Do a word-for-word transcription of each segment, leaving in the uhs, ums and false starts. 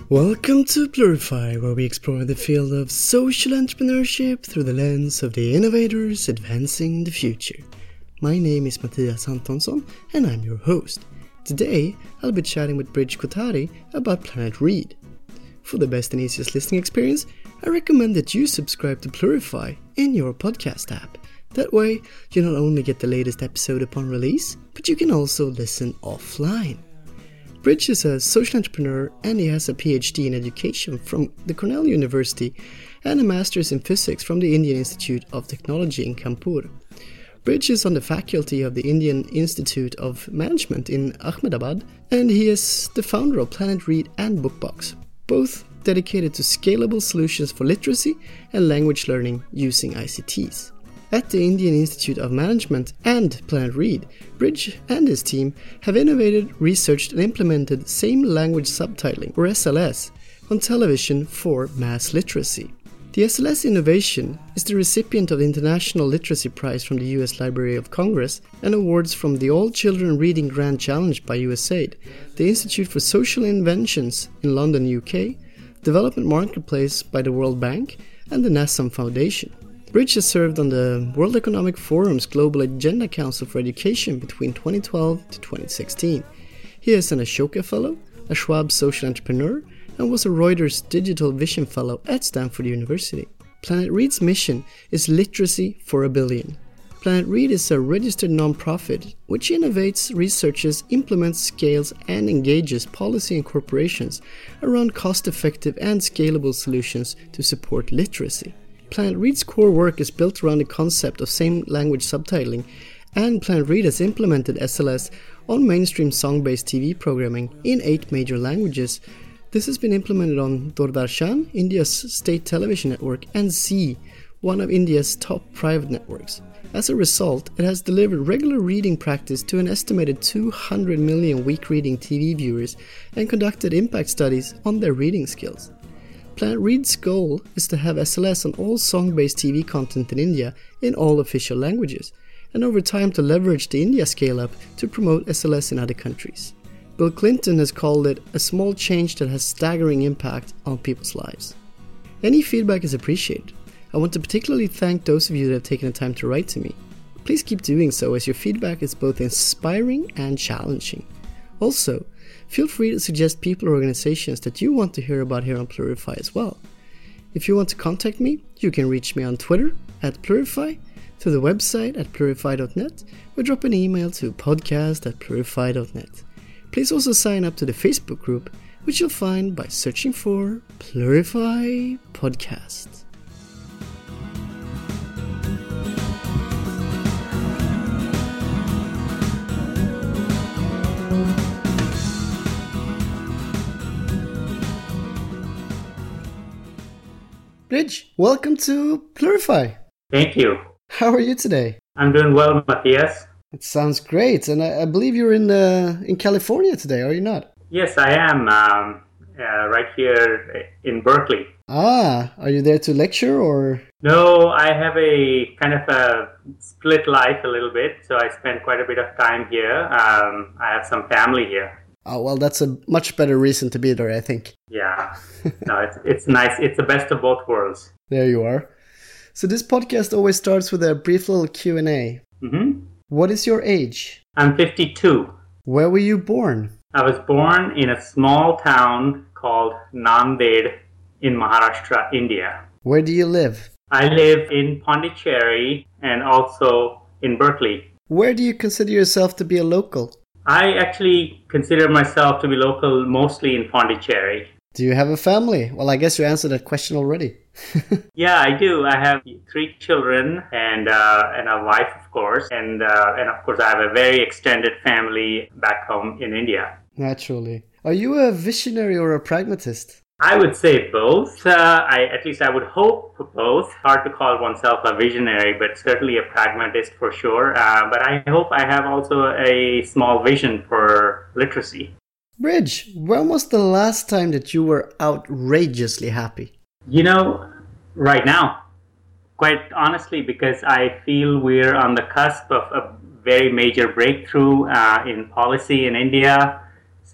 Welcome to Plurify, where we explore the field of social entrepreneurship through the lens of the innovators advancing the future. My name is Mattias Antonsson, and I'm your host. Today, I'll be chatting with Bridge Kothari about Planet Read. For the best and easiest listening experience, I recommend that you subscribe to Plurify in your podcast app. That way, you not only get the latest episode upon release, but you can also listen offline. Bridge is a social entrepreneur and he has a P H D in education from the Cornell University and a master's in physics from the Indian Institute of Technology in Kanpur. Bridge is on the faculty of the Indian Institute of Management in Ahmedabad, and he is the founder of Planet Read and Bookbox, both dedicated to scalable solutions for literacy and language learning using I C Ts. At the Indian Institute of Management and Planet Read, Bridge and his team have innovated, researched and implemented same language subtitling, or S L S, on television for mass literacy. The S L S innovation is the recipient of the International Literacy Prize from the U S Library of Congress and awards from the All Children Reading Grand Challenge by U S A I D, the Institute for Social Inventions in London, U K, Development Marketplace by the World Bank, and the NASAM Foundation. Bridge has served on the World Economic Forum's Global Agenda Council for Education between twenty twelve to twenty sixteen. He is an Ashoka Fellow, a Schwab Social Entrepreneur, and was a Reuters Digital Vision Fellow at Stanford University. Planet Read's mission is literacy for a billion. Planet Read is a registered non-profit which innovates, researches, implements, scales, and engages policy and corporations around cost-effective and scalable solutions to support literacy. Planet Read's core work is built around the concept of same-language subtitling, and Planet Read has implemented S L S on mainstream song-based T V programming in eight major languages. This has been implemented on Doordarshan, India's state television network, and Zee, one of India's top private networks. As a result, it has delivered regular reading practice to an estimated two hundred million week-reading T V viewers and conducted impact studies on their reading skills. Planet Read's goal is to have S L S on all song-based T V content in India in all official languages, and over time to leverage the India scale-up to promote S L S in other countries. Bill Clinton has called it a small change that has staggering impact on people's lives. Any feedback is appreciated. I want to particularly thank those of you that have taken the time to write to me. Please keep doing so, as your feedback is both inspiring and challenging. Also, feel free to suggest people or organizations that you want to hear about here on Plurify as well. If you want to contact me, you can reach me on Twitter at Plurify, to the website at plurify dot net, or drop an email to podcast at plurify dot net. Please also sign up to the Facebook group, which you'll find by searching for Plurify Podcast. Bridge, welcome to Plurify. Thank you. How are you today? I'm doing well, Matthias. It sounds great, and I, I believe you're in uh, in California today, are you not? Yes, I am. Um, uh, right here in Berkeley. Ah, are you there to lecture or? No, I have a kind of a split life a little bit, so I spend quite a bit of time here. Um, I have some family here. Oh, well, that's a much better reason to be there, I think. Yeah. No, it's it's nice. It's the best of both worlds. There you are. So this podcast always starts with a brief little Q and A. Mm-hmm. What is your age? I'm fifty-two. Where were you born? I was born in a small town called Nanded in Maharashtra, India. Where do you live? I live in Pondicherry and also in Berkeley. Where do you consider yourself to be a local? I actually consider myself to be local mostly in Pondicherry. Do you have a family? Well, I guess you answered that question already. Yeah, I do. I have three children and uh, and a wife, of course. And, uh, and of course, I have a very extended family back home in India. Naturally. Are you a visionary or a pragmatist? I would say both. Uh, I, at least I would hope both. Hard to call oneself a visionary, but certainly a pragmatist for sure. Uh, but I hope I have also a small vision for literacy. Bridge, when was the last time that you were outrageously happy? You know, right now. Quite honestly, because I feel we're on the cusp of a very major breakthrough uh, in policy in India.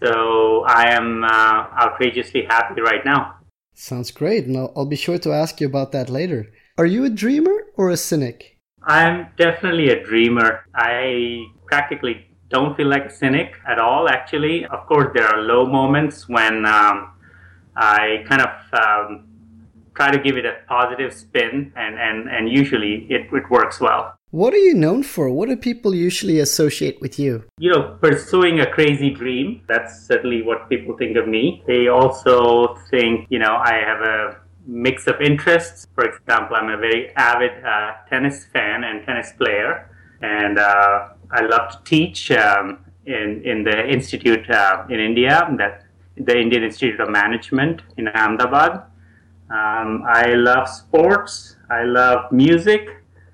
So I am uh, outrageously happy right now. Sounds great, and I'll, I'll be sure to ask you about that later. Are you a dreamer or a cynic? I'm definitely a dreamer. I practically don't feel like a cynic at all, actually. Of course, there are low moments when um, I kind of um, try to give it a positive spin, and, and, and usually it, it works well. What are you known for? What do people usually associate with you? You know, pursuing a crazy dream. That's certainly what people think of me. They also think, you know, I have a mix of interests. For example, I'm a very avid uh, tennis fan and tennis player, and uh, I love to teach um, in in the institute uh, in India, that the Indian Institute of Management in Ahmedabad. Um, I love sports. I love music.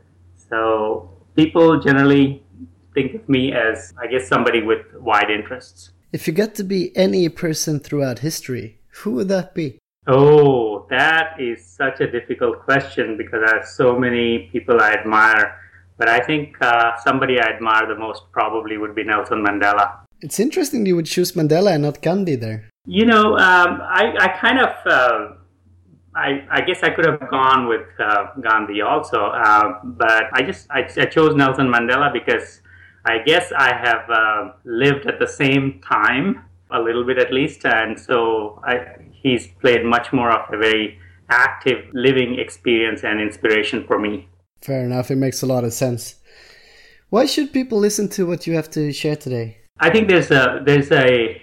So people generally think of me as, I guess, somebody with wide interests. If you get to be any person throughout history, who would that be? Oh, that is such a difficult question because I have so many people I admire. But I think uh, somebody I admire the most probably would be Nelson Mandela. It's interesting you would choose Mandela and not Gandhi there. You know, um, I, I kind of, uh, I, I guess I could have gone with uh, Gandhi also. Uh, but I just, I, I chose Nelson Mandela because I guess I have uh, lived at the same time, a little bit at least. And so I, he's played much more of a very active living experience and inspiration for me. Fair enough. It makes a lot of sense. Why should people listen to what you have to share today? I think there's a there's a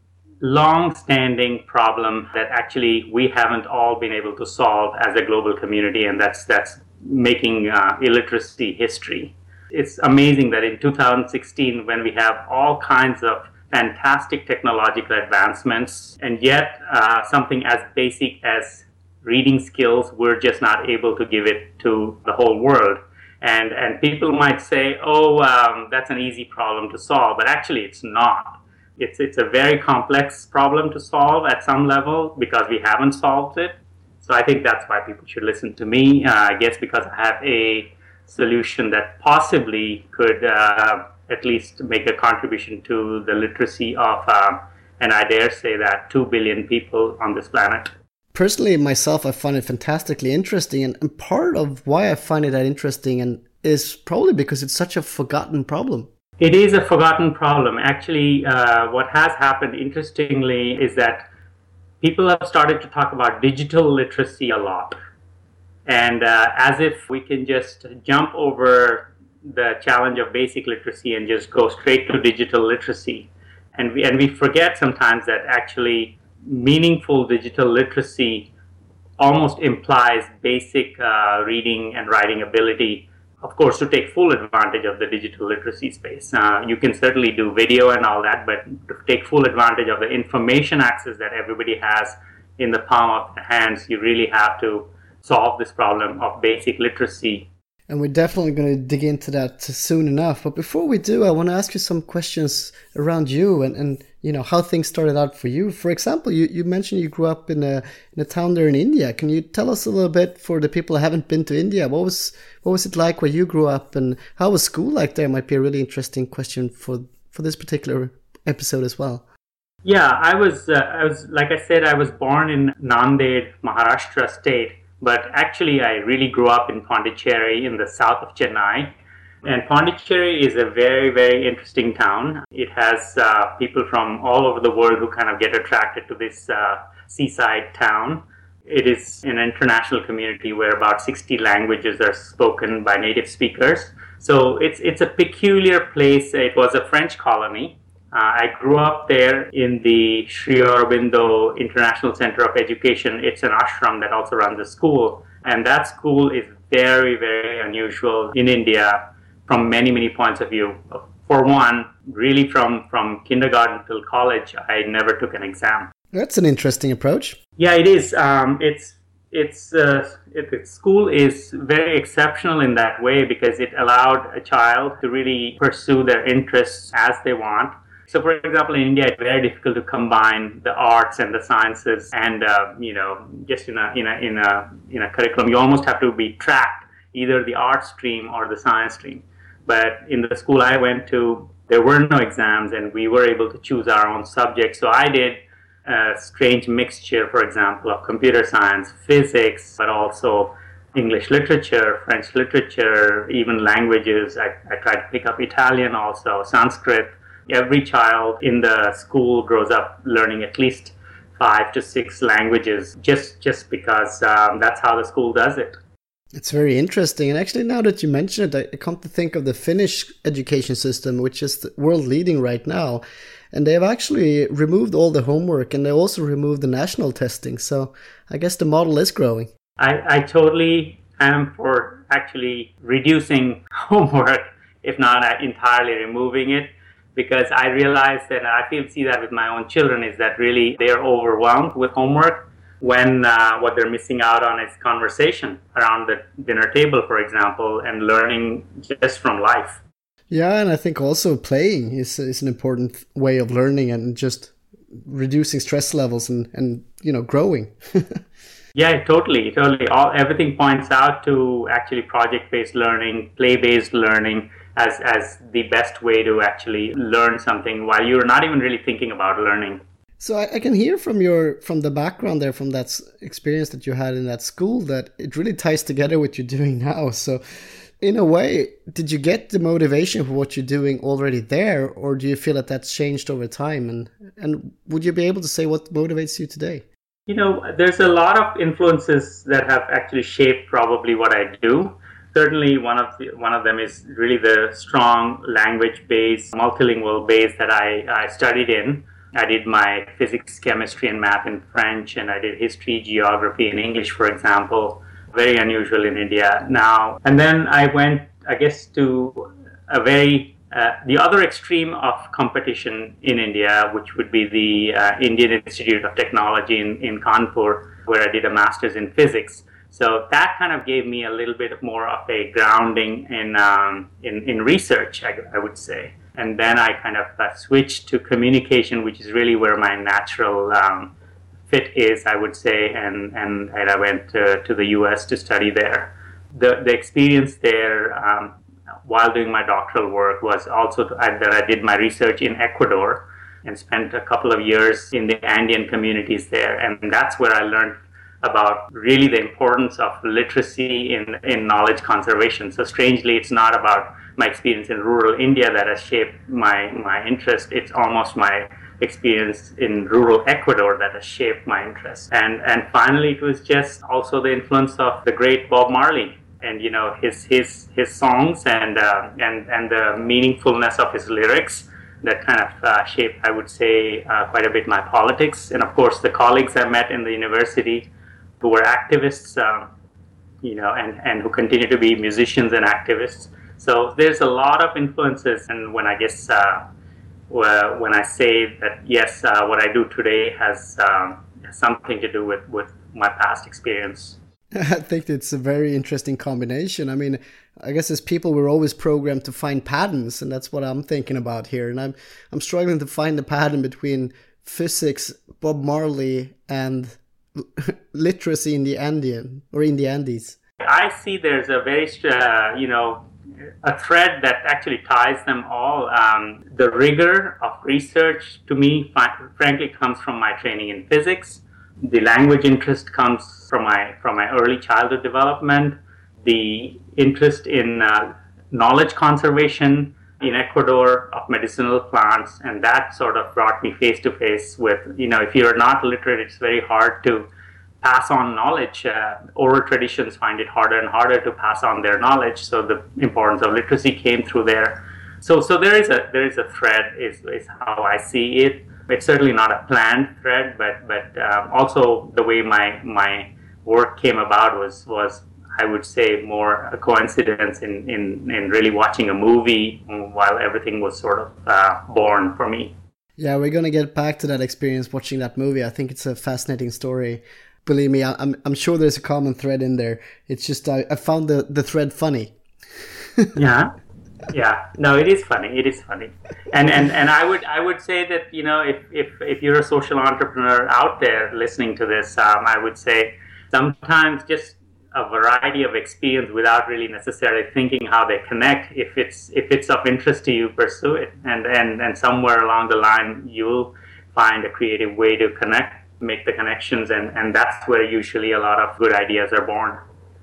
long-standing problem that actually we haven't all been able to solve as a global community, and that's that's making uh, illiteracy history. It's amazing that in two thousand sixteen, when we have all kinds of fantastic technological advancements, and yet uh, something as basic as reading skills, we're just not able to give it to the whole world. And and people might say, oh, um, that's an easy problem to solve, but actually it's not. It's, it's a very complex problem to solve at some level because we haven't solved it. So I think that's why people should listen to me, uh, I guess because I have a solution that possibly could uh, at least make a contribution to the literacy of, uh, and I dare say that, two billion people on this planet. Personally, myself, I find it fantastically interesting, and, and part of why I find it that interesting and is probably because it's such a forgotten problem. It is a forgotten problem. Actually, uh, what has happened, interestingly, is that people have started to talk about digital literacy a lot. And uh, as if we can just jump over the challenge of basic literacy and just go straight to digital literacy. And we, and we forget sometimes that actually meaningful digital literacy almost implies basic uh, reading and writing ability, of course, to take full advantage of the digital literacy space. Uh, you can certainly do video and all that, but to take full advantage of the information access that everybody has in the palm of their hands, you really have to solve this problem of basic literacy. And we're definitely going to dig into that soon enough. But before we do, I want to ask you some questions around you and, and you know, how things started out for you. For example, you, you mentioned you grew up in a in a town there in India. Can you tell us a little bit, for the people who haven't been to India, what was what was it like where you grew up, and how was school like there? Might be a really interesting question for, for this particular episode as well. Yeah, I was, uh, I was, like I said, I was born in Nanded, Maharashtra state. But actually, I really grew up in Pondicherry in the south of Chennai. And Pondicherry is a very, very interesting town. It has uh, people from all over the world who kind of get attracted to this uh, seaside town. It is an international community where about sixty languages are spoken by native speakers. So it's it's a peculiar place. It was a French colony. Uh, I grew up there in the Sri Aurobindo International Center of Education. It's an ashram that also runs a school. And that school is very, very unusual in India from many, many points of view. For one, really from, from kindergarten till college, I never took an exam. That's an interesting approach. Yeah, it is. Um, it's it's uh, it, it, school is very exceptional in that way because it allowed a child to really pursue their interests as they want. So, for example, in India, it's very difficult to combine the arts and the sciences, and uh, you know, just in a in a in a in a curriculum, you almost have to be tracked either the art stream or the science stream. But in the school I went to, there were no exams and we were able to choose our own subjects. So I did a strange mixture, for example, of computer science, physics, but also English literature, French literature, even languages. I, I tried to pick up Italian also, Sanskrit. Every child in the school grows up learning at least five to six languages just, just because um, that's how the school does it. It's very interesting. And actually, now that you mention it, I come to think of the Finnish education system, which is world leading right now. And they have actually removed all the homework, and they also removed the national testing. So I guess the model is growing. I, I totally am for actually reducing homework, if not entirely removing it, because I realize that I feel see that with my own children is that really they are overwhelmed with homework when uh, what they're missing out on is conversation around the dinner table, for example, and learning just from life. Yeah, and I think also playing is is an important way of learning and just reducing stress levels and, and you know, growing. Yeah, totally, totally. All everything points out to actually project-based learning, play-based learning as as the best way to actually learn something while you're not even really thinking about learning. So I, I can hear from your from the background there, from that s- experience that you had in that school, that it really ties together what you're doing now. So in a way, did you get the motivation for what you're doing already there, or do you feel that that's changed over time? And and would you be able to say what motivates you today? You know, there's a lot of influences that have actually shaped probably what I do. Certainly, one of the, one of them is really the strong language-based, multilingual base that I, I studied in. I did my physics, chemistry, and math in French, and I did history, geography, and English, for example. Very unusual in India now. And then I went, I guess, to a very, uh, the other extreme of competition in India, which would be the uh, Indian Institute of Technology in, in Kanpur, where I did a master's in physics. So that kind of gave me a little bit more of a grounding in um, in, in research, I, I would say. And then I kind of uh, switched to communication, which is really where my natural um, fit is, I would say. And, and, and I went to, to the U S to study there. The the experience there um, while doing my doctoral work was also to, uh, that I did my research in Ecuador and spent a couple of years in the Andean communities there. And that's where I learned about really the importance of literacy in, in knowledge conservation. So strangely, it's not about my experience in rural India that has shaped my, my interest. It's almost my experience in rural Ecuador that has shaped my interest. And and finally, it was just also the influence of the great Bob Marley and, you know, his his his songs and uh, and and the meaningfulness of his lyrics that kind of uh, shaped, I would say, uh, quite a bit my politics. And of course, the colleagues I met in the university who were activists, uh, you know, and, and who continue to be musicians and activists. So there's a lot of influences. And when I guess, uh, when I say that, yes, uh, what I do today has um, something to do with, with my past experience. I think it's a very interesting combination. I mean, I guess as people, we're always programmed to find patterns, and that's what I'm thinking about here. And I'm I'm struggling to find the pattern between physics, Bob Marley, and literacy in the Andean or in the Andes. I see there's a very, uh, you know, a thread that actually ties them all. Um, the rigor of research, to me, frankly, comes from my training in physics. The language interest comes from my from my early childhood development. The interest in uh, knowledge conservation in Ecuador of medicinal plants, and that sort of brought me face to face with, you know, if you're not literate, it's very hard to pass on knowledge. Uh, oral traditions find it harder and harder to pass on their knowledge. So the importance of literacy came through there. So so there is a there is a thread, is is how I see it. It's certainly not a planned thread, but but um, also the way my my work came about was was I would say more a coincidence in in, in really watching a movie while everything was sort of uh, born for me. Yeah, we're gonna get back to that experience watching that movie. I think it's a fascinating story. Believe me, I'm I'm sure there's a common thread in there. It's just I, I found the, the thread funny. Yeah. Yeah, no, it is funny. It is funny, and and and I would I would say that, you know, if if if you're a social entrepreneur out there listening to this, um, I would say sometimes just a variety of experience without really necessarily thinking how they connect. If it's if it's of interest to you, pursue it, and and and somewhere along the line you'll find a creative way to connect, make the connections, and and that's where usually a lot of good ideas are born.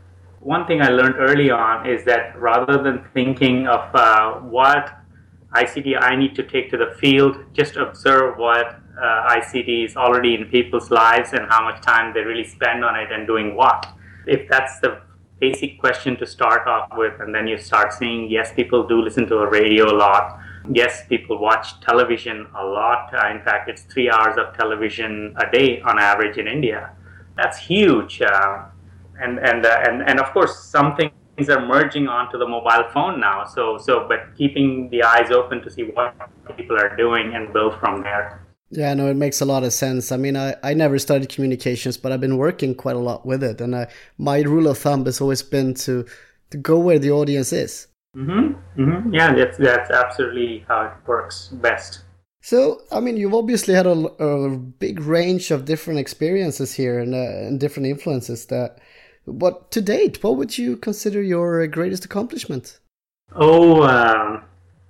One thing I learned early on is that rather than thinking of uh, what I C T I need to take to the field, just observe what uh, I C T is already in people's lives and how much time they really spend on it and doing what. If that's the basic question to start off with, and then you start seeing, yes, people do listen to a radio a lot. Yes, people watch television a lot. Uh, in fact, it's three hours of television a day on average in India. That's huge. Uh, and, and, uh, and, and of course, some things are merging onto the mobile phone now. So, so, but keeping the eyes open to see what people are doing and build from there. Yeah, no, it makes a lot of sense. I mean, I, I never studied communications, but I've been working quite a lot with it. And I, my rule of thumb has always been to, to go where the audience is. Mm-hmm. Mm-hmm. Yeah, that's, that's absolutely how it works best. So, I mean, you've obviously had a, a big range of different experiences here and, uh, and different influences. That, what to date, what would you consider your greatest accomplishment? Oh, um,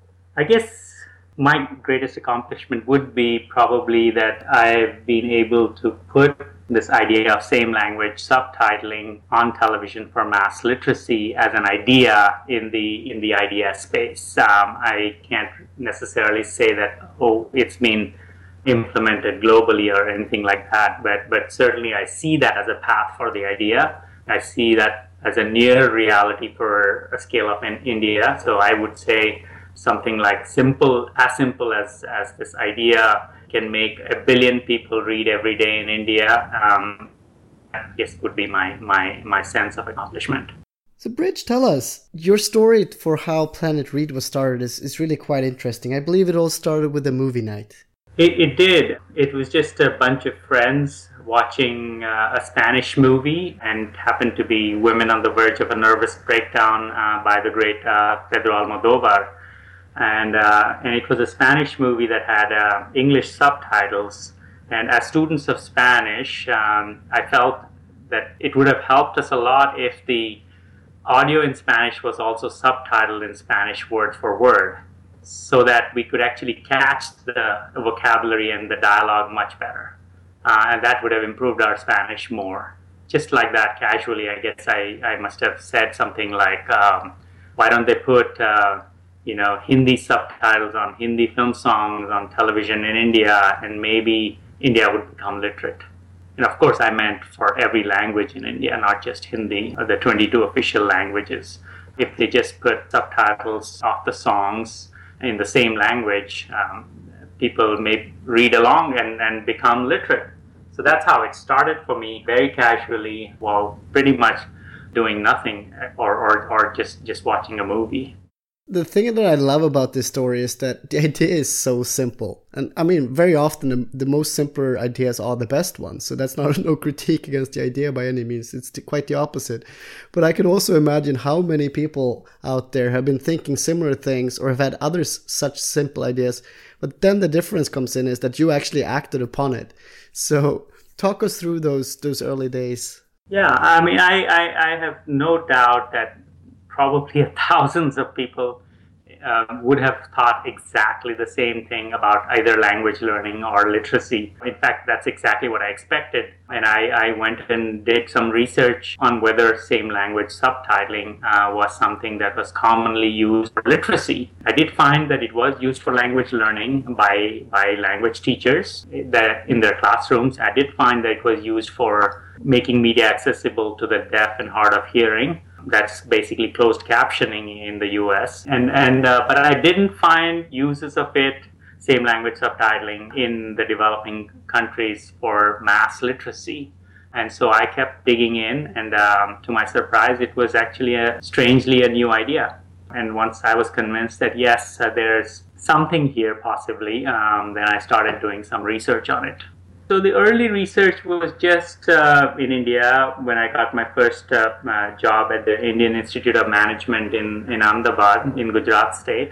I guess my greatest accomplishment would be probably that I've been able to put this idea of same language subtitling on television for mass literacy as an idea in the in the idea space. Um, I can't necessarily say that, oh, it's been implemented globally or anything like that, but but certainly I see that as a path for the idea. I see that as a near reality for a scale up in India. So I would say something like simple, as simple as, as this idea can make a billion people read every day in India. Um, I guess would be my, my, my sense of accomplishment. So Bridge, tell us, your story for how Planet Read was started is, is really quite interesting. I believe it all started with a movie night. It, it did. It was just a bunch of friends watching uh, a Spanish movie, and happened to be Women on the Verge of a Nervous Breakdown uh, by the great uh, Pedro Almodóvar. And uh, and it was a Spanish movie that had uh, English subtitles. And as students of Spanish, um, I felt that it would have helped us a lot if the audio in Spanish was also subtitled in Spanish word for word, so that we could actually catch the vocabulary and the dialogue much better. Uh, and that would have improved our Spanish more. Just like that, casually, I guess I, I must have said something like, um, why don't they put uh, you know, Hindi subtitles on Hindi film songs on television in India, and maybe India would become literate. And of course, I meant for every language in India, not just Hindi, or the twenty-two official languages. If they just put subtitles of the songs in the same language, um, people may read along and, and become literate. So that's how it started for me, very casually, while pretty much doing nothing or, or, or just, just watching a movie. The thing that I love about this story is that the idea is so simple. And I mean, very often the, the most simpler ideas are the best ones. So that's not no critique against the idea by any means. It's quite the opposite. But I can also imagine how many people out there have been thinking similar things or have had other such simple ideas. But then the difference comes in is that you actually acted upon it. So talk us through those those early days. Yeah, I mean, I, I, I have no doubt that probably thousands of people uh, would have thought exactly the same thing about either language learning or literacy. In fact, that's exactly what I expected. And I, I went and did some research on whether same language subtitling uh, was something that was commonly used for literacy. I did find that it was used for language learning by, by language teachers that in their classrooms. I did find that it was used for making media accessible to the deaf and hard of hearing. That's basically closed captioning in the U S. And and uh, but I didn't find uses of it, same language subtitling, in the developing countries for mass literacy. And so I kept digging in, and um, to my surprise, it was actually a strangely a new idea. And once I was convinced that yes, uh, there's something here possibly, um, then I started doing some research on it. So the early research was just uh, in India when I got my first uh, uh, job at the Indian Institute of Management in, in Ahmedabad in Gujarat state.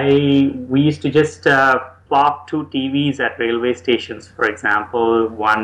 I we used to just uh, plop two T Vs at railway stations, for example, one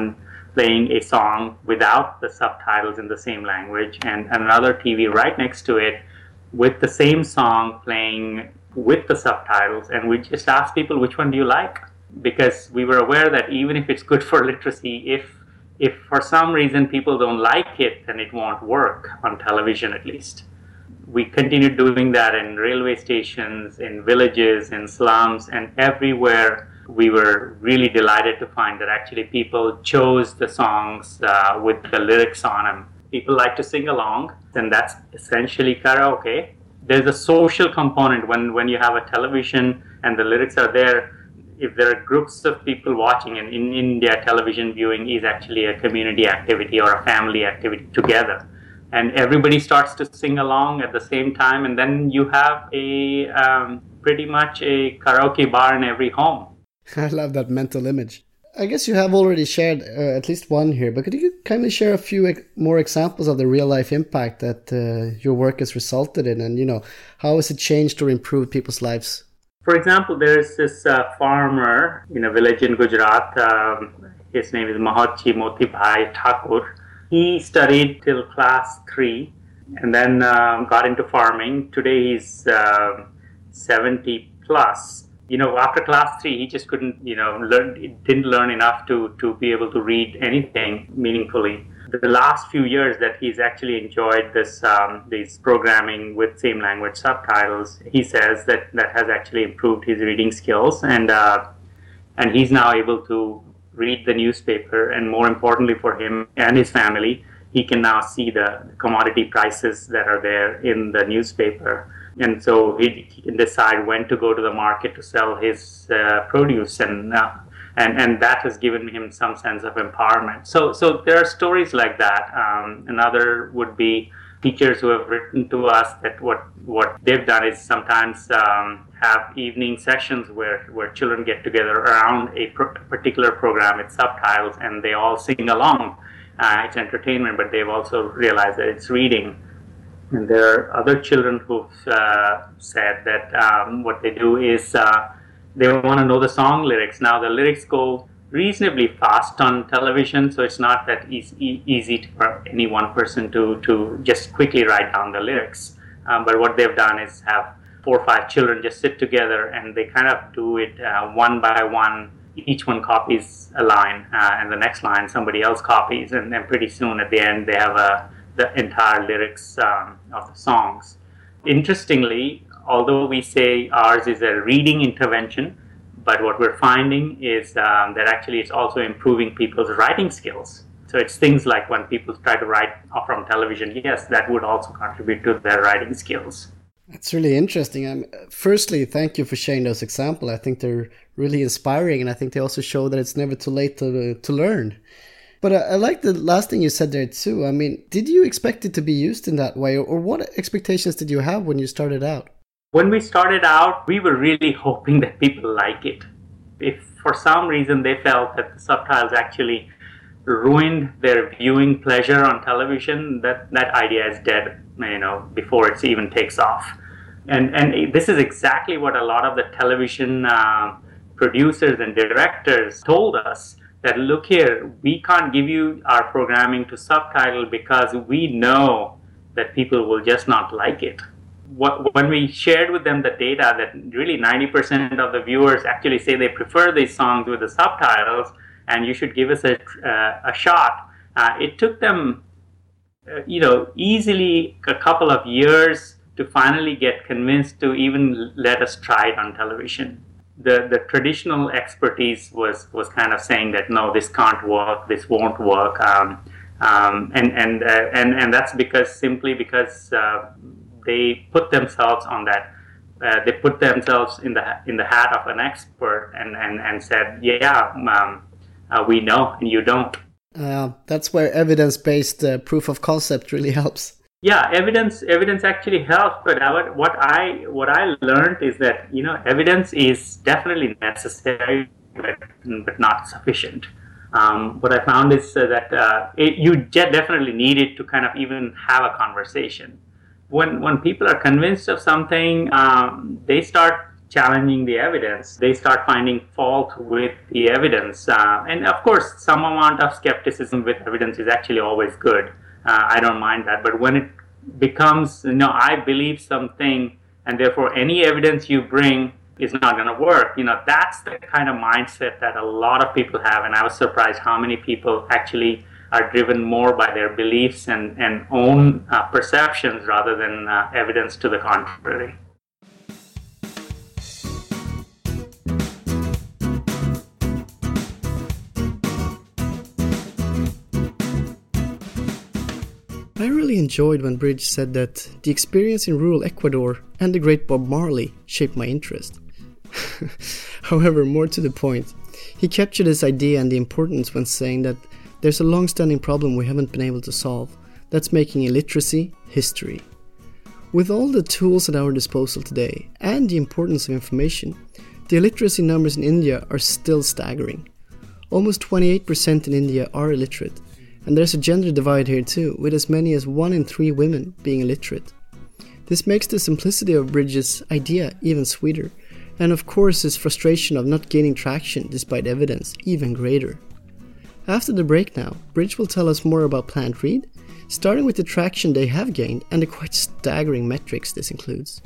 playing a song without the subtitles in the same language, and another T V right next to it with the same song playing with the subtitles. And we just asked people, which one do you like? Because we were aware that even if it's good for literacy, if if for some reason people don't like it, then it won't work on television at least. We continued doing that in railway stations, in villages, in slums, and everywhere. We were really delighted to find that actually people chose the songs uh, with the lyrics on them. People like to sing along, and that's essentially karaoke. There's a social component when, when you have a television and the lyrics are there. If there are groups of people watching, and in India, television viewing is actually a community activity or a family activity together. And everybody starts to sing along at the same time, and then you have a um, pretty much a karaoke bar in every home. I love that mental image. I guess you have already shared uh, at least one here, but could you kindly share a few ex- more examples of the real-life impact that uh, your work has resulted in, and, you know, how has it changed or improved people's lives? For example, there's this uh, farmer in a village in Gujarat. Um, his name is Mahatji Motibhai Thakur. He studied till class three and then um, got into farming. Today he's uh, seventy plus. You know, after class three, he just couldn't, you know, learn, didn't learn enough to, to be able to read anything meaningfully. The last few years that he's actually enjoyed this, um, this programming with same language subtitles, he says that that has actually improved his reading skills, and uh, and he's now able to read the newspaper, and more importantly for him and his family, he can now see the commodity prices that are there in the newspaper. And so he, he can decide when to go to the market to sell his uh, produce, and, uh, and and that has given him some sense of empowerment. So so there are stories like that. Um, another would be teachers who have written to us that what, what they've done is sometimes um, have evening sessions where, where children get together around a pro- particular program with subtitles, and they all sing along. Uh, it's entertainment, but they've also realized that it's reading. And there are other children who've uh, said that um, what they do is uh, they want to know the song lyrics. Now, the lyrics go reasonably fast on television, so it's not that easy, easy for any one person to, to just quickly write down the lyrics. Um, but what they've done is have four or five children just sit together, and they kind of do it uh, one by one. Each one copies a line, uh, and the next line somebody else copies, and then pretty soon at the end they have a the entire lyrics um, of the songs. Interestingly, although we say ours is a reading intervention, but what we're finding is um, that actually it's also improving people's writing skills. So it's things like when people try to write from television, yes, that would also contribute to their writing skills. That's really interesting. Um, firstly, thank you for sharing those examples. I think they're really inspiring, and I think they also show that it's never too late to to learn. But I, I like the last thing you said there too. I mean, did you expect it to be used in that way, or, or what expectations did you have when you started out? When we started out, we were really hoping that people like it. If for some reason they felt that the subtitles actually ruined their viewing pleasure on television, that, that idea is dead, you know, before it even takes off. And and this is exactly what a lot of the television uh, producers and directors told us, that look here, we can't give you our programming to subtitle because we know that people will just not like it. What, when we shared with them the data that really ninety percent of the viewers actually say they prefer these songs with the subtitles, and you should give us a, uh, a shot, uh, it took them, uh, you know, easily a couple of years to finally get convinced to even let us try it on television. The the traditional expertise was, was kind of saying that no, this can't work, this won't work, um, um, and and, uh, and and that's because simply because uh, they put themselves on that, uh, they put themselves in the in the hat of an expert, and and, and said, yeah, um, uh, we know and you don't. Uh, that's where evidence-based uh, proof of concept really helps. Yeah, evidence evidence actually helps, but I, what I what I learned is that, you know, evidence is definitely necessary, but, but not sufficient. Um, what I found is uh, that uh, it, you definitely need it to kind of even have a conversation. When when people are convinced of something, um, they start challenging the evidence, they start finding fault with the evidence. Uh, and of course, some amount of skepticism with evidence is actually always good. Uh, I don't mind that. But when it becomes, you know, I believe something, and therefore any evidence you bring is not going to work, you know, that's the kind of mindset that a lot of people have. And I was surprised how many people actually are driven more by their beliefs and, and own uh, perceptions rather than uh, evidence to the contrary. I really enjoyed when Bridge said that the experience in rural Ecuador and the great Bob Marley shaped my interest. However, more to the point, he captured this idea and the importance when saying that there's a long-standing problem we haven't been able to solve. That's making illiteracy history. With all the tools at our disposal today and the importance of information, the illiteracy numbers in India are still staggering. Almost twenty-eight percent in India are illiterate, and there's a gender divide here too, with as many as one in three women being illiterate. This makes the simplicity of Bridge's idea even sweeter, and of course his frustration of not gaining traction despite evidence even greater. After the break now, Bridge will tell us more about Plant Read, starting with the traction they have gained and the quite staggering metrics this includes.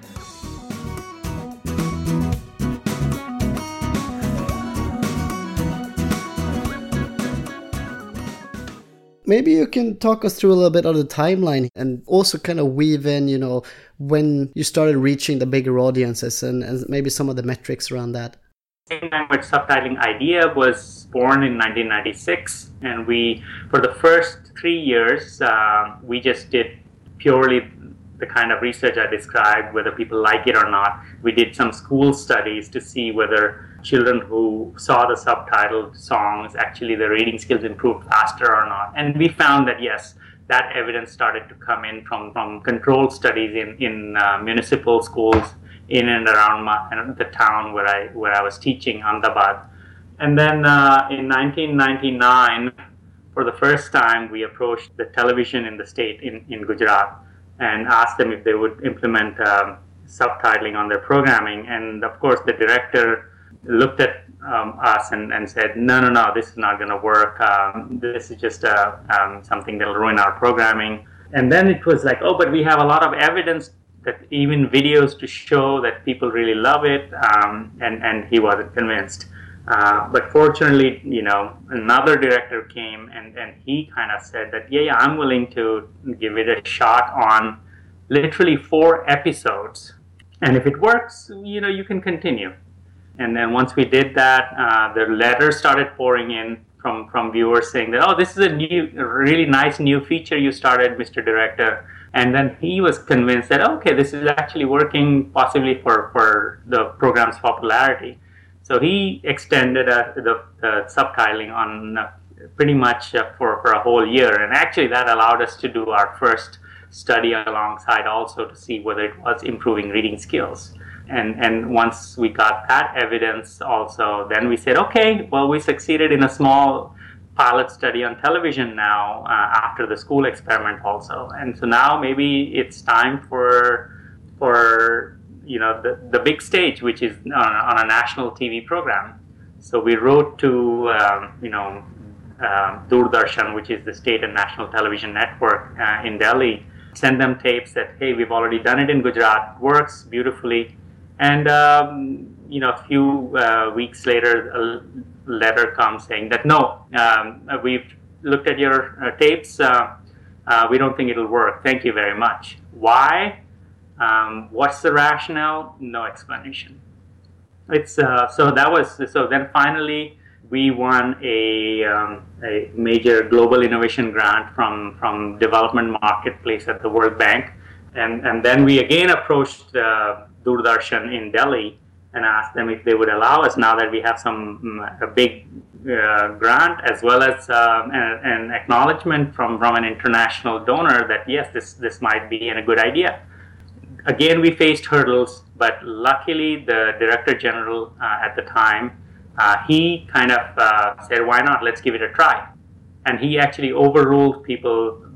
Maybe you can talk us through a little bit of the timeline and also kind of weave in, you know, when you started reaching the bigger audiences and, and maybe some of the metrics around that. Language subtitling idea was born in nineteen ninety-six, and we, for the first three years, uh, we just did purely the kind of research I described, whether people like it or not. We did some school studies to see whether children who saw the subtitled songs, actually the reading skills improved faster or not. And we found that yes, that evidence started to come in from, from controlled studies in, in uh, municipal schools in and around my, the town where I where I was teaching, Ahmedabad. And then uh, in nineteen ninety-nine, for the first time, we approached the television in the state in, in Gujarat and asked them if they would implement um, subtitling on their programming. And of course, the director looked at um, us and, and said, no, no, no, this is not going to work. Um, this is just uh, um, something that will ruin our programming. And then it was like, oh, but we have a lot of evidence, that even videos to show that people really love it. Um, and, and he wasn't convinced. Uh, but fortunately, you know, another director came and, and he kind of said that, yeah, yeah, I'm willing to give it a shot on literally four episodes. And if it works, you know, you can continue. And then once we did that, uh, the letters started pouring in from, from viewers saying that, oh, this is a new, a really nice new feature you started, Mister Director. And then he was convinced that, okay, this is actually working possibly for, for the program's popularity. So he extended uh, the, the subtitling on uh, pretty much uh, for, for a whole year. And actually that allowed us to do our first study alongside also to see whether it was improving reading skills. And and once we got that evidence also, then we said, okay, well, we succeeded in a small pilot study on television now uh, after the school experiment also. And so now maybe it's time for, for you know, the, the big stage, which is on, on a national T V program. So we wrote to, um, you know, uh, Doordarshan, which is the state and national television network uh, in Delhi, send them tapes that, hey, we've already done it in Gujarat, works beautifully. And, um, you know, a few uh, weeks later, a letter comes saying that, no, um, we've looked at your uh, tapes. Uh, uh, we don't think it'll work. Thank you very much. Why? Um, what's the rationale? No explanation. It's uh, so that was so. Then finally, we won a um, a major global innovation grant from from Development Marketplace at the World Bank, and and then we again approached uh, Doordarshan in Delhi and asked them if they would allow us, now that we have some a big uh, grant as well as um, an, an acknowledgement from from an international donor that yes, this this might be a good idea. Again, we faced hurdles, but luckily the Director General uh, at the time, uh, he kind of uh, said, why not, let's give it a try. And he actually overruled people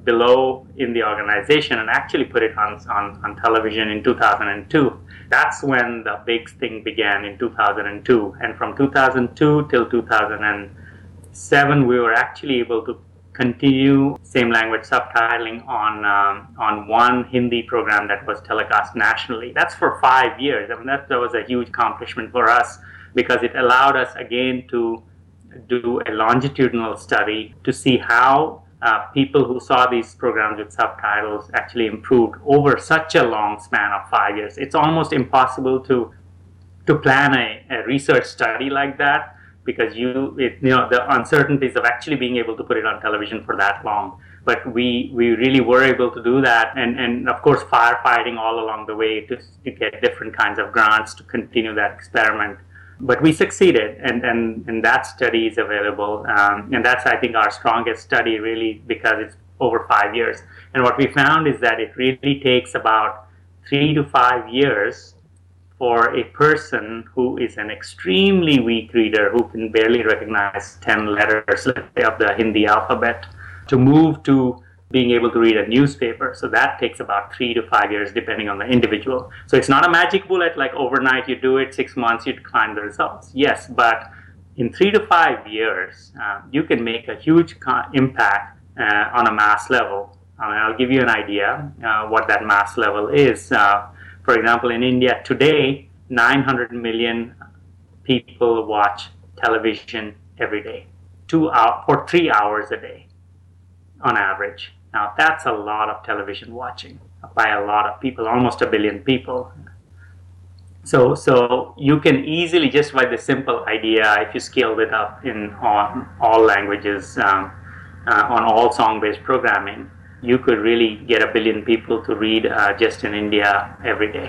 below in the organization and actually put it on, on, on television in two thousand two. That's when the big thing began in two thousand two. And from two thousand two till two thousand seven, we were actually able to continue same language subtitling on um, on one Hindi program that was telecast nationally. That's for five years. I mean, that, that was a huge accomplishment for us because it allowed us again to do a longitudinal study to see how uh, people who saw these programs with subtitles actually improved over such a long span of five years. It's almost impossible to to plan a, a research study like that, because you, it, you know, the uncertainties of actually being able to put it on television for that long. But we, we really were able to do that, and, and of course firefighting all along the way to, to get different kinds of grants to continue that experiment. But we succeeded, and, and, and that study is available, um, and that's, I think, our strongest study, really, because it's over five years. And what we found is that it really takes about three to five years for a person who is an extremely weak reader, who can barely recognize ten letters of the Hindi alphabet, to move to being able to read a newspaper. So that takes about three to five years, depending on the individual. So it's not a magic bullet, like overnight you do it, six months you find the results. Yes, but in three to five years, uh, you can make a huge co- impact uh, on a mass level. I mean, I'll give you an idea uh, what that mass level is. Uh, For example, in India today, nine hundred million people watch television every day, two hour, for three hours a day on average. Now, that's a lot of television watching by a lot of people, almost a billion people. So, so you can easily, just by the simple idea, if you scale it up in on all languages, um, uh, on all song-based programming, you could really get a billion people to read uh, just in India every day.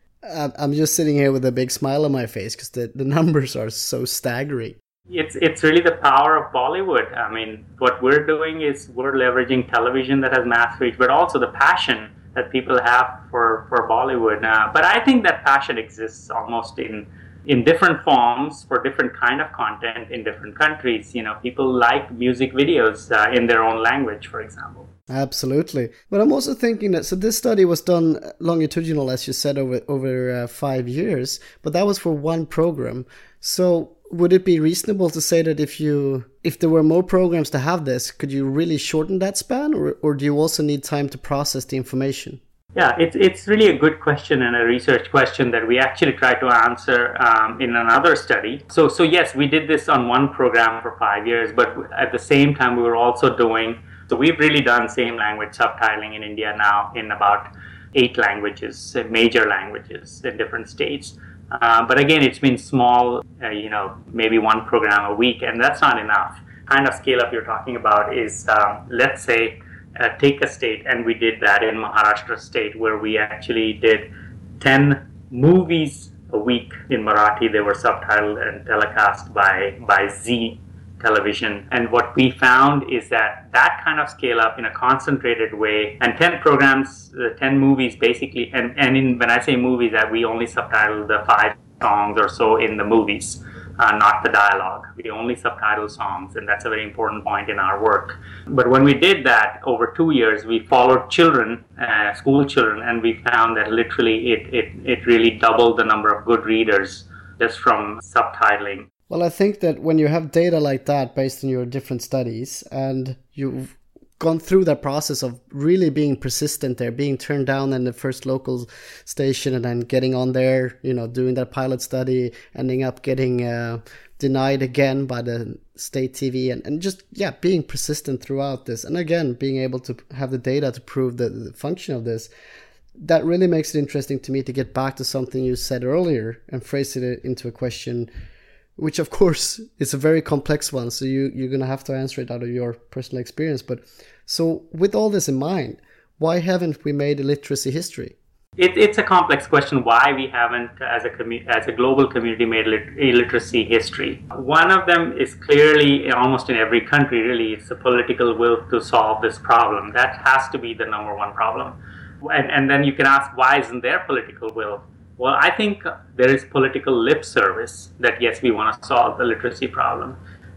I'm just sitting here with a big smile on my face because the, the numbers are so staggering. It's it's really the power of Bollywood. I mean, what we're doing is we're leveraging television that has mass reach, but also the passion that people have for, for Bollywood. Uh, but I think that passion exists almost in in different forms for different kind of content in different countries. You know, people like music videos uh, in their own language, for example. Absolutely. But I'm also thinking that, so this study was done longitudinal, as you said, over over uh, five years, but that was for one program. So would it be reasonable to say that if you if there were more programs to have this, could you really shorten that span, or, or do you also need time to process the information? Yeah, it's it's really a good question and a research question that we actually try to answer um, in another study. So so yes, we did this on one program for five years, but at the same time we were also doing, so we've really done same language subtitling in India now in about eight languages, major languages in different states. Uh, but again, it's been small, uh, you know, maybe one program a week, and that's not enough. Kind of scale up you're talking about is, um, let's say, uh, take a state, and we did that in Maharashtra state, where we actually did ten movies a week in Marathi. They were subtitled and telecast by, by Z television. And what we found is that that kind of scale up in a concentrated way, and ten programs, uh, ten movies basically, and, and in, when I say movies, that we only subtitle the five songs or so in the movies, uh, not the dialogue. We only subtitle songs, and that's a very important point in our work. But when we did that over two years, we followed children, uh, school children, and we found that literally it, it, it really doubled the number of good readers just from subtitling. Well, I think that when you have data like that based on your different studies, and you've gone through that process of really being persistent there, being turned down in the first local station and then getting on there, you know, doing that pilot study, ending up getting uh, denied again by the state T V, and, and just, yeah, being persistent throughout this. And again, being able to have the data to prove the, the function of this, that really makes it interesting to me to get back to something you said earlier and phrase it into a question, which of course is a very complex one, so you, you're going to have to answer it out of your personal experience. But so with all this in mind, why haven't we made a literacy history? It, it's a complex question why we haven't, as a commu- as a global community, made lit- a literacy history. One of them is clearly, almost in every country really, it's the political will to solve this problem. That has to be the number one problem. And, and then you can ask, why isn't there political will? Well, I think there is political lip service that, yes, we want to solve the literacy problem.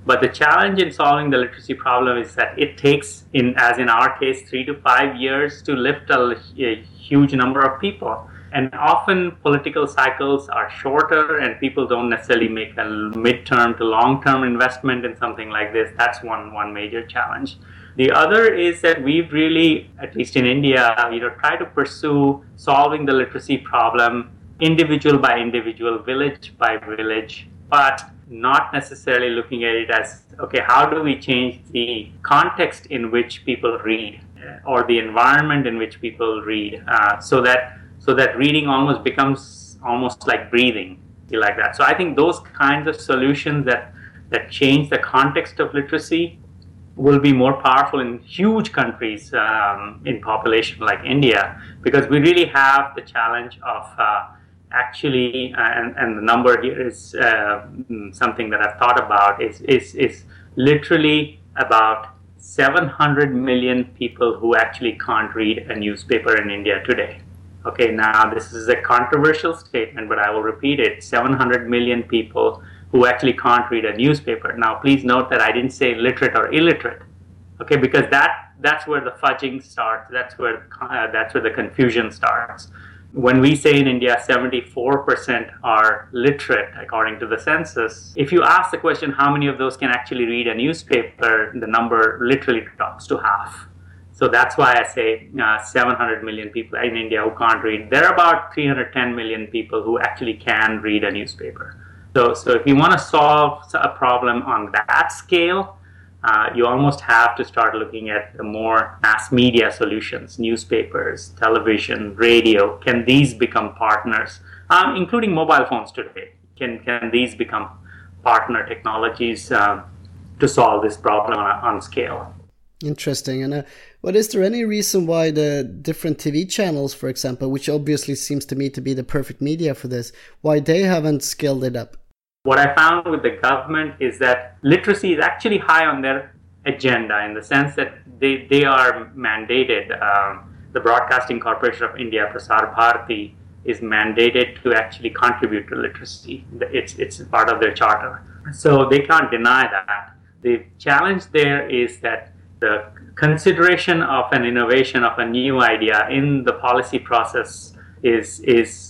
But the challenge in solving the literacy problem is that it takes, in as in our case, three to five years to lift a, a huge number of people. And often political cycles are shorter and people don't necessarily make a midterm to long-term investment in something like this. That's one, one major challenge. The other is that we've really, at least in India, you know, try to pursue solving the literacy problem individual by individual, village by village, but not necessarily looking at it as, okay, how do we change the context in which people read or the environment in which people read uh, so that so that reading almost becomes almost like breathing, like that. So I think those kinds of solutions that, that change the context of literacy will be more powerful in huge countries um, in population like India, because we really have the challenge of uh, actually, uh, and, and the number here is uh, something that I've thought about, is, is, is literally about seven hundred million people who actually can't read a newspaper in India today. Okay, now this is a controversial statement, but I will repeat it. seven hundred million people who actually can't read a newspaper. Now, please note that I didn't say literate or illiterate, okay, because that that's where the fudging starts. That's where uh, that's where the confusion starts. When we say in India seventy-four percent are literate, according to the census, if you ask the question how many of those can actually read a newspaper, the number literally drops to half. So that's why I say uh, seven hundred million people in India who can't read. There are about three hundred ten million people who actually can read a newspaper. So, so if you want to solve a problem on that scale, Uh, you almost have to start looking at the more mass media solutions, newspapers, television, radio. Can these become partners, um, including mobile phones today? Can can these become partner technologies um, to solve this problem on, on scale? Interesting. And uh, but is there any reason why the different T V channels, for example, which obviously seems to me to be the perfect media for this, why they haven't scaled it up? What I found with the government is that literacy is actually high on their agenda, in the sense that they, they are mandated. Um, the Broadcasting Corporation of India, Prasar Bharati, is mandated to actually contribute to literacy. It's, it's part of their charter. So they can't deny that. The challenge there is that the consideration of an innovation, of a new idea in the policy process is is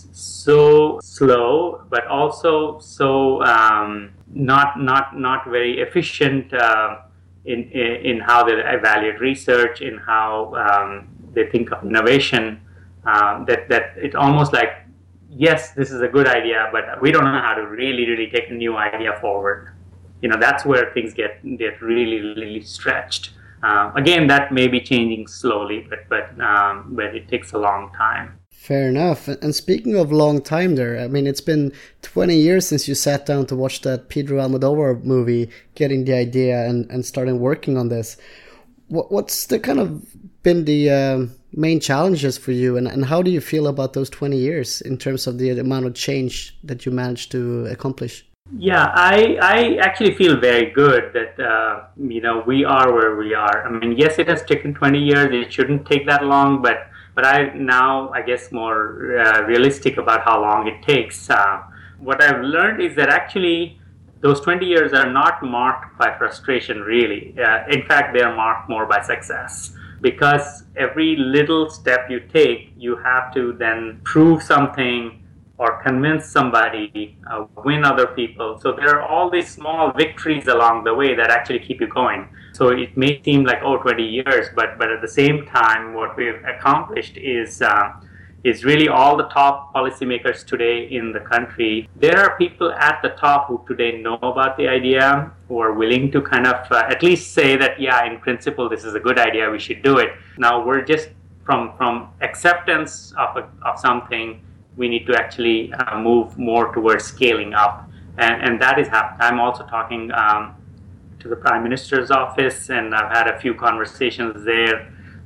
so slow, but also so um, not not not very efficient uh, in, in in how they evaluate research, in how um, they think of innovation. Um, that that it's almost like, yes, this is a good idea, but we don't know how to really really take a new idea forward. You know, that's where things get get really really stretched. Uh, again, that may be changing slowly, but but um, but it takes a long time. Fair enough. And speaking of long time there, I mean, it's been twenty years since you sat down to watch that Pedro Almodovar movie, getting the idea and, and starting working on this. What, what's the kind of been the uh, main challenges for you, and, and how do you feel about those twenty years in terms of the amount of change that you managed to accomplish? Yeah, I I actually feel very good that, uh, you know, we are where we are. I mean, yes, it has taken twenty years. It shouldn't take that long, but But I now, I guess, more uh, realistic about how long it takes. Uh, what I've learned is that actually those twenty years are not marked by frustration, really. Uh, in fact, they are marked more by success. Because every little step you take, you have to then prove something or convince somebody, uh, win other people. So there are all these small victories along the way that actually keep you going. So it may seem like, oh, twenty years, but, but at the same time, what we've accomplished is uh, is really all the top policymakers today in the country. There are people at the top who today know about the idea, who are willing to kind of uh, at least say that, yeah, in principle, this is a good idea, we should do it. Now, we're just from, from acceptance of, a, of something, we need to actually uh, move more towards scaling up. And, and that is happening. I'm also talking um, to the Prime Minister's office, and I've had a few conversations there.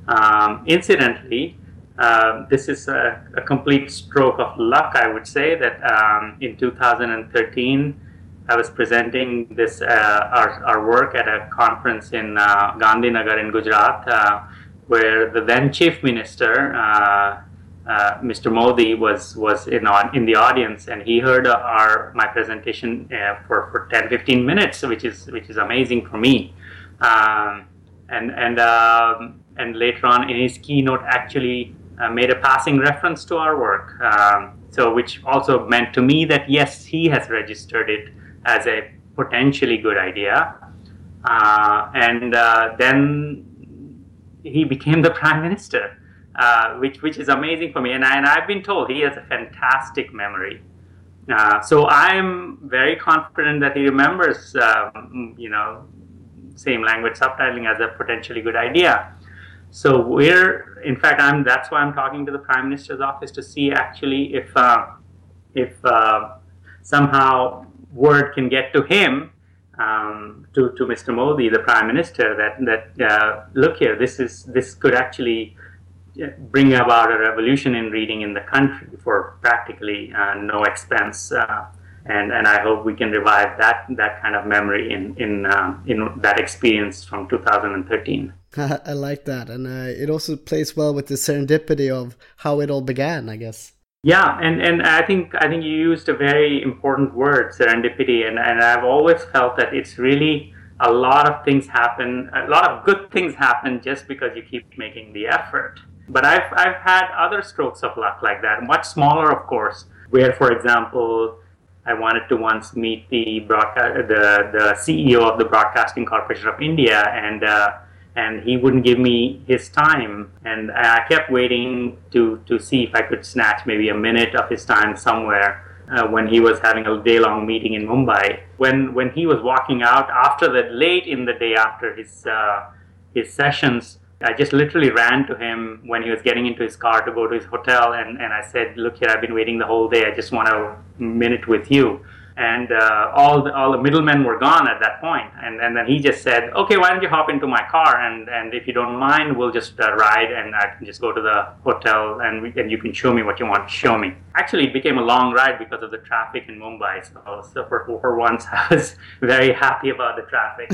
Um, incidentally, uh, this is a, a complete stroke of luck, I would say, that um, in two thousand thirteen, I was presenting this uh, our, our work at a conference in uh, Gandhinagar in Gujarat, uh, where the then Chief Minister, uh, uh, Mister Modi was was in on in the audience, and he heard uh, our my presentation uh, for for ten fifteen minutes, which is which is amazing for me. Um, and and um, and later on in his keynote, actually uh, made a passing reference to our work. Um, so which also meant to me that yes, he has registered it as a potentially good idea. Uh, and uh, then he became the prime minister, uh, which which is amazing for me. And, I, and I've been told he has a fantastic memory. Uh, so I'm very confident that he remembers, um, you know, same language subtitling as a potentially good idea. So we're, in fact, I'm. That's why I'm talking to the Prime Minister's office to see actually if uh, if uh, somehow word can get to him, um, to to Mister Modi, the Prime Minister, that that uh, look here, this is this could actually bring about a revolution in reading in the country for practically uh, no expense. Uh, And, and I hope we can revive that, that kind of memory in in uh, in that experience from two thousand thirteen. I like that, and uh, it also plays well with the serendipity of how it all began, I guess. Yeah, and, and I think I think you used a very important word, serendipity, and, and I've always felt that it's really a lot of things happen, a lot of good things happen just because you keep making the effort. But I've I've had other strokes of luck like that, much smaller, of course, where, for example, I wanted to once meet the broadcast, the the C E O of the Broadcasting Corporation of India, and uh, and he wouldn't give me his time, and I kept waiting to to see if I could snatch maybe a minute of his time somewhere uh, when he was having a day-long meeting in Mumbai. When when he was walking out after the late in the day after his uh, his sessions, I just literally ran to him when he was getting into his car to go to his hotel, and, and I said, look here, I've been waiting the whole day. I just want a minute with you. And uh, all the, all the middlemen were gone at that point. And, and then he just said, okay, why don't you hop into my car? And, and if you don't mind, we'll just uh, ride, and I can just go to the hotel, and, we, and you can show me what you want to show me. Actually, it became a long ride because of the traffic in Mumbai. So, so for, for once, I was very happy about the traffic.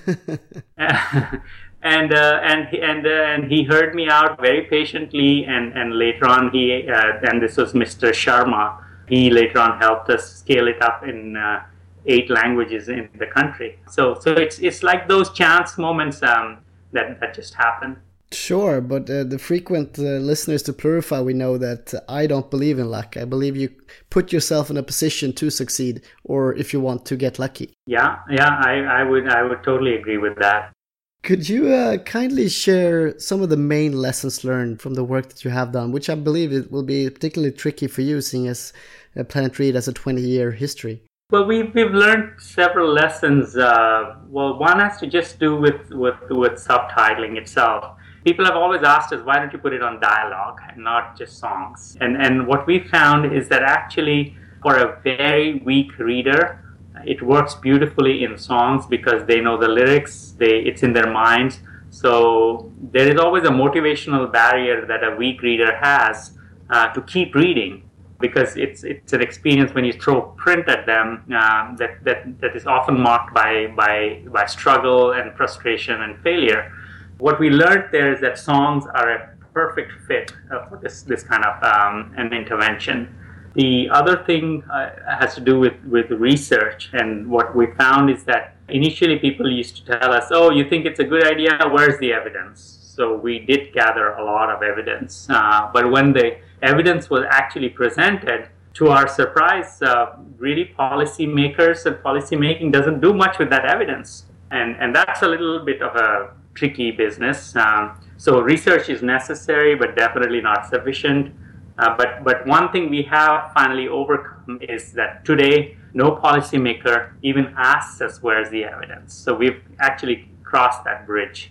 And uh, and he, and uh, and he heard me out very patiently, and, and later on he uh, and this was Mister Sharma. He later on helped us scale it up in uh, eight languages in the country. So so it's it's like those chance moments um, that that just happen. Sure, but uh, the frequent uh, listeners to Plurify, we know that uh, I don't believe in luck. I believe you put yourself in a position to succeed, or if you want to get lucky. Yeah, yeah, I, I would I would totally agree with that. Could you uh, kindly share some of the main lessons learned from the work that you have done, which I believe it will be particularly tricky for you, seeing as uh, Planet Read has a twenty-year history? Well, we've, we've learned several lessons. Uh, well, one has to just do with, with, with subtitling itself. People have always asked us, why don't you put it on dialogue and not just songs? And, and what we found is that actually, for a very weak reader, it works beautifully in songs because they know the lyrics, they it's in their minds. So there is always a motivational barrier that a weak reader has uh, to keep reading, because it's it's an experience when you throw print at them uh, that, that, that is often marked by, by, by struggle and frustration and failure. What we learned there is that songs are a perfect fit uh, for this, this kind of um, an intervention. The other thing uh, has to do with, with research, and what we found is that initially people used to tell us, oh, you think it's a good idea, where's the evidence? So we did gather a lot of evidence, uh, but when the evidence was actually presented, to our surprise, uh, really policymakers and policymaking doesn't do much with that evidence, and, and that's a little bit of a tricky business. Um, so research is necessary, but definitely not sufficient. Uh, but, but one thing we have finally overcome is that today, no policymaker even asks us where's the evidence. So we've actually crossed that bridge.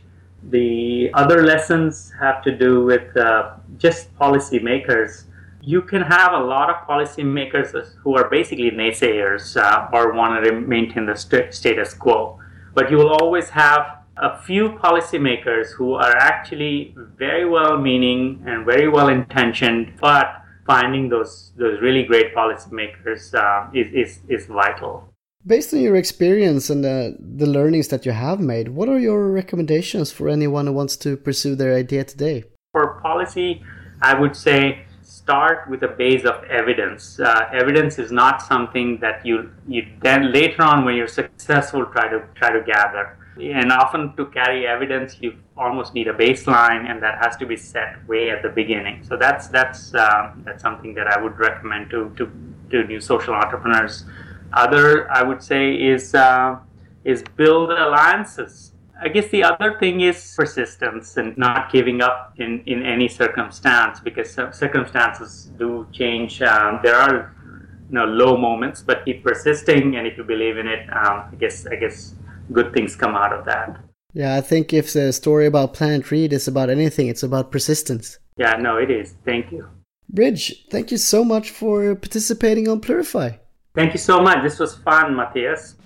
The other lessons have to do with uh, just policymakers. You can have a lot of policymakers who are basically naysayers uh, or want to maintain the st- status quo. But you will always have a few policymakers who are actually very well-meaning and very well-intentioned, but finding those those really great policymakers uh, is, is is vital. Based on your experience and uh, the learnings that you have made, what are your recommendations for anyone who wants to pursue their idea today? For policy, I would say start with a base of evidence. Uh, evidence is not something that you you then later on, when you're successful, try to try to gather. And often to carry evidence, you almost need a baseline, and that has to be set way at the beginning. So that's that's uh, that's something that I would recommend to to, to new social entrepreneurs. Other, I would say, is uh, is build alliances. I guess the other thing is persistence and not giving up in, in any circumstance, because circumstances do change. Um, there are you know low moments, but keep persisting, and if you believe in it, um, I guess I guess. good things come out of that. Yeah, I think if the story about Planet Read is about anything, it's about persistence. Yeah, no, it is. Thank you. Bridge, thank you so much for participating on Plurify. Thank you so much. This was fun, Matthias.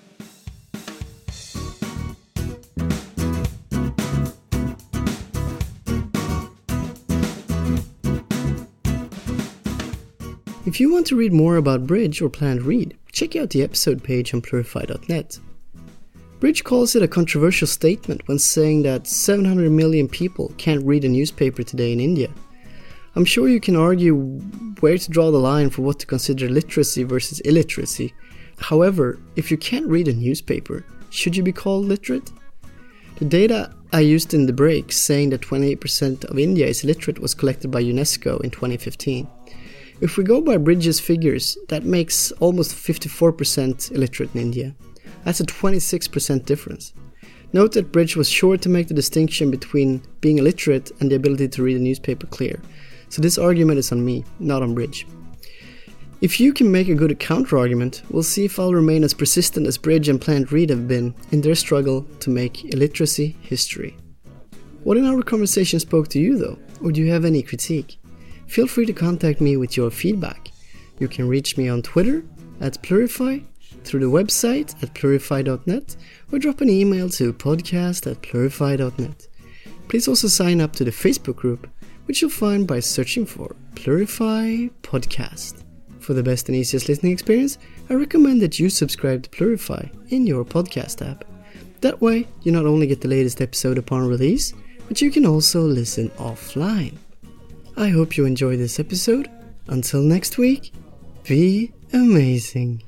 If you want to read more about Bridge or Planet Read, check out the episode page on plurify dot net. Bridge calls it a controversial statement when saying that seven hundred million people can't read a newspaper today in India. I'm sure you can argue where to draw the line for what to consider literacy versus illiteracy. However, if you can't read a newspaper, should you be called literate? The data I used in the break saying that twenty-eight percent of India is illiterate was collected by UNESCO in twenty fifteen. If we go by Bridge's figures, that makes almost fifty-four percent illiterate in India. That's a twenty-six percent difference. Note that Bridge was sure to make the distinction between being illiterate and the ability to read a newspaper clear. So this argument is on me, not on Bridge. If you can make a good counter-argument, we'll see if I'll remain as persistent as Bridge and Planet Read have been in their struggle to make illiteracy history. What in our conversation spoke to you though, or do you have any critique? Feel free to contact me with your feedback. You can reach me on Twitter at Plurify, through the website at plurify dot net, or drop an email to podcast at plurify dot net. Please also sign up to the Facebook group, which you'll find by searching for Plurify Podcast. For the best and easiest listening experience, I recommend that you subscribe to Plurify in your podcast app. That way, you not only get the latest episode upon release, but you can also listen offline. I hope you enjoyed this episode. Until next week, be amazing.